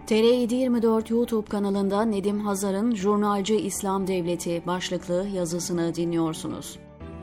TR724 YouTube kanalında Nedim Hazar'ın Jurnalci İslam Devleti başlıklı yazısını dinliyorsunuz.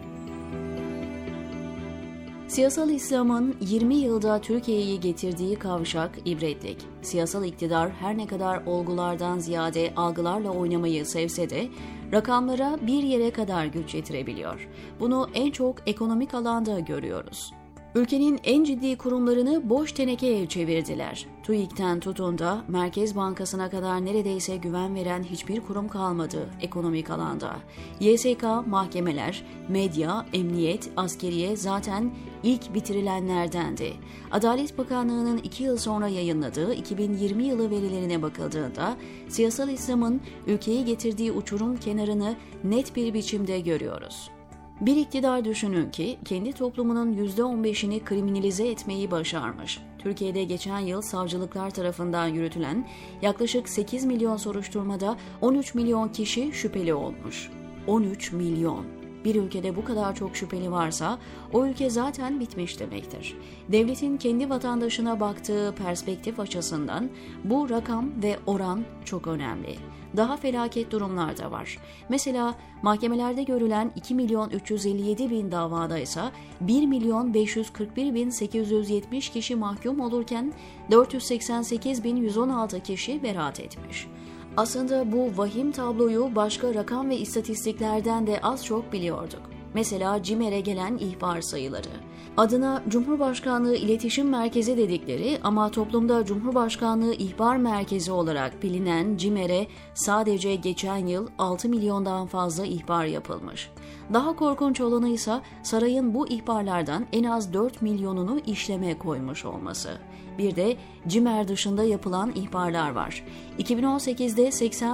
Siyasal İslam'ın 20 yılda Türkiye'yi getirdiği kavşak ibretlik. Siyasal iktidar her ne kadar olgulardan ziyade algılarla oynamayı sevse de rakamlara bir yere kadar güç yetirebiliyor. Bunu en çok ekonomik alanda görüyoruz. Ülkenin en ciddi kurumlarını boş tenekeye çevirdiler. TÜİK'ten tutun da Merkez Bankası'na kadar neredeyse güven veren hiçbir kurum kalmadı ekonomik alanda. YSK, mahkemeler, medya, emniyet, askeriye zaten ilk bitirilenlerdendi. Adalet Bakanlığı'nın 2 yıl sonra yayınladığı 2020 yılı verilerine bakıldığında siyasal İslam'ın ülkeyi getirdiği uçurum kenarını net bir biçimde görüyoruz. Bir iktidar düşünün ki kendi toplumunun %15'ini kriminalize etmeyi başarmış. Türkiye'de geçen yıl savcılıklar tarafından yürütülen yaklaşık 8 milyon soruşturmada 13 milyon kişi şüpheli olmuş. 13 milyon. Bir ülkede bu kadar çok şüpheli varsa o ülke zaten bitmiş demektir. Devletin kendi vatandaşına baktığı perspektif açısından bu rakam ve oran çok önemli. Daha felaket durumlar da var. Mesela mahkemelerde görülen 2 milyon 357 bin davada ise 1 milyon 541 bin 870 kişi mahkum olurken 488 bin 116 kişi beraat etmiş. Aslında bu vahim tabloyu başka rakam ve istatistiklerden de az çok biliyorduk. Mesela CİMER'e gelen ihbar sayıları. Adına Cumhurbaşkanlığı İletişim Merkezi dedikleri ama toplumda Cumhurbaşkanlığı İhbar Merkezi olarak bilinen CİMER'e sadece geçen yıl 6 milyondan fazla ihbar yapılmış. Daha korkunç olanı ise sarayın bu ihbarlardan en az 4 milyonunu işleme koymuş olması. Bir de CİMER dışında yapılan ihbarlar var. 2018'de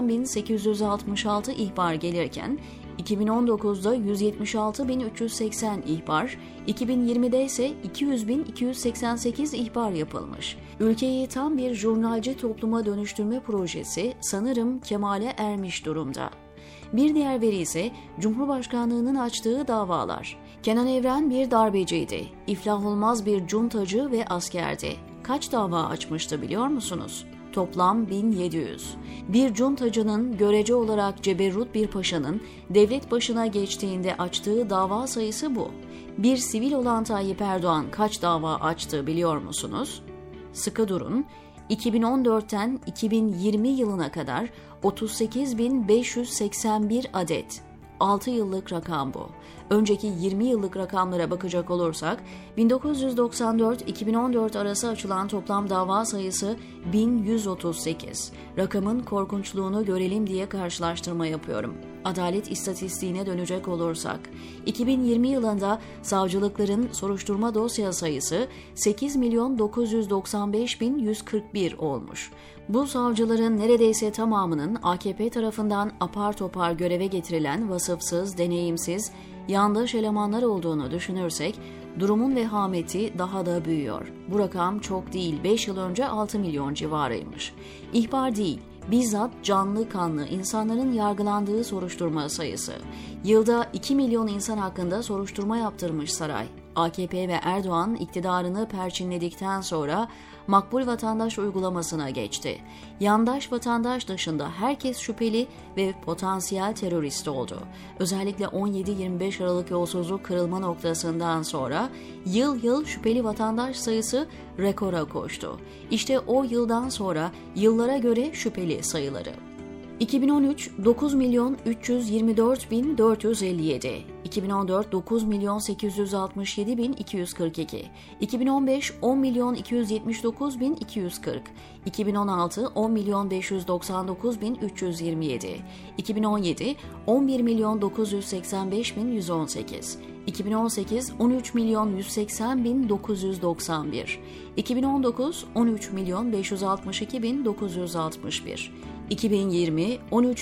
80.866 ihbar gelirken 2019'da 176.380 ihbar, 2020'de ise 200.288 ihbar yapılmış. Ülkeyi tam bir jurnalci topluma dönüştürme projesi sanırım kemale ermiş durumda. Bir diğer veri ise Cumhurbaşkanlığı'nın açtığı davalar. Kenan Evren bir darbeciydi, iflah olmaz bir cuntacı ve askerdi. Kaç dava açmıştı biliyor musunuz? Toplam 1700. Bir cuntacının görece olarak ceberrut bir paşanın devlet başına geçtiğinde açtığı dava sayısı bu. Bir sivil olan Tayyip Erdoğan kaç dava açtı biliyor musunuz? Sıkı durun. 2014'ten 2020 yılına kadar 38.581 adet. 6 yıllık rakam bu. Önceki 20 yıllık rakamlara bakacak olursak 1994-2014 arası açılan toplam dava sayısı 1138. Rakamın korkunçluğunu görelim diye karşılaştırma yapıyorum. Adalet istatistiğine dönecek olursak 2020 yılında savcılıkların soruşturma dosya sayısı 8.995.141 olmuş. Bu savcıların neredeyse tamamının AKP tarafından apar topar göreve getirilen vasıfsız, deneyimsiz, yandaş elemanlar olduğunu düşünürsek durumun vehameti daha da büyüyor. Bu rakam çok değil, 5 yıl önce 6 milyon civarıymış. İhbar değil, bizzat canlı kanlı insanların yargılandığı soruşturma sayısı. Yılda 2 milyon insan hakkında soruşturma yaptırmış saray. AKP ve Erdoğan iktidarını perçinledikten sonra makbul vatandaş uygulamasına geçti. Yandaş vatandaş dışında herkes şüpheli ve potansiyel terörist oldu. Özellikle 17-25 Aralık yolsuzluk kırılma noktasından sonra yıl şüpheli vatandaş sayısı rekora koştu. İşte o yıldan sonra yıllara göre şüpheli sayıları. 2013 9.324.457, 2014 9.867.242, 2015 10.279.240, 2016 10.599.327, 2017 11.985.118, 2018 13.180.991, 2019 13.562.961, 2020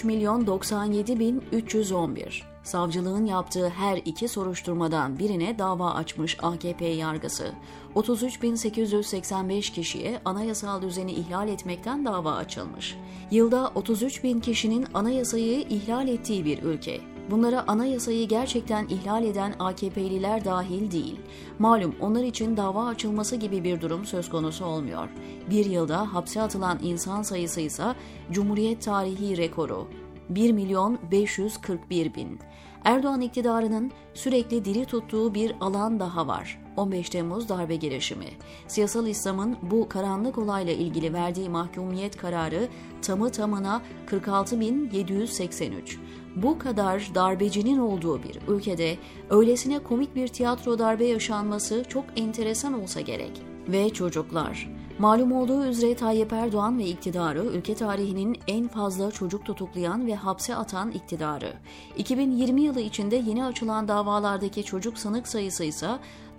13.097.311. Savcılığın yaptığı her iki soruşturmadan birine dava açmış AKP yargısı. 33.885 kişiye anayasal düzeni ihlal etmekten dava açılmış. Yılda 33.000 kişinin anayasayı ihlal ettiği bir ülke. Bunlara anayasayı gerçekten ihlal eden AKP'liler dahil değil. Malum onlar için dava açılması gibi bir durum söz konusu olmuyor. Bir yılda hapse atılan insan sayısı ise Cumhuriyet tarihi rekoru. 1.541.000. Erdoğan iktidarının sürekli diri tuttuğu bir alan daha var. 15 Temmuz darbe girişimi. Siyasal İslam'ın bu karanlık olayla ilgili verdiği mahkumiyet kararı tamı tamına 46.783. Bu kadar darbecinin olduğu bir ülkede öylesine komik bir tiyatro darbe yaşanması çok enteresan olsa gerek. Ve çocuklar. Malum olduğu üzere Tayyip Erdoğan ve iktidarı ülke tarihinin en fazla çocuk tutuklayan ve hapse atan iktidarı. 2020 yılı içinde yeni açılan davalardaki çocuk sanık sayısı ise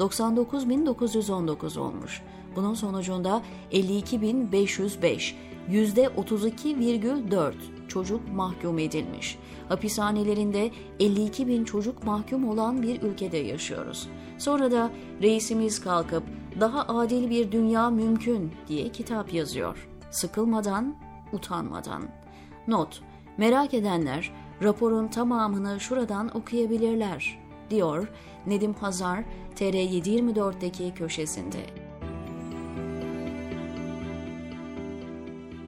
99.919 olmuş. Bunun sonucunda 52.505, %32,4 çocuk mahkum edilmiş. Hapishanelerinde 52.000 çocuk mahkum olan bir ülkede yaşıyoruz. Sonra da reisimiz kalkıp daha adil bir dünya mümkün diye kitap yazıyor. Sıkılmadan, utanmadan. Not: merak edenler raporun tamamını şuradan okuyabilirler, diyor Nedim Hazar TR724'deki köşesinde.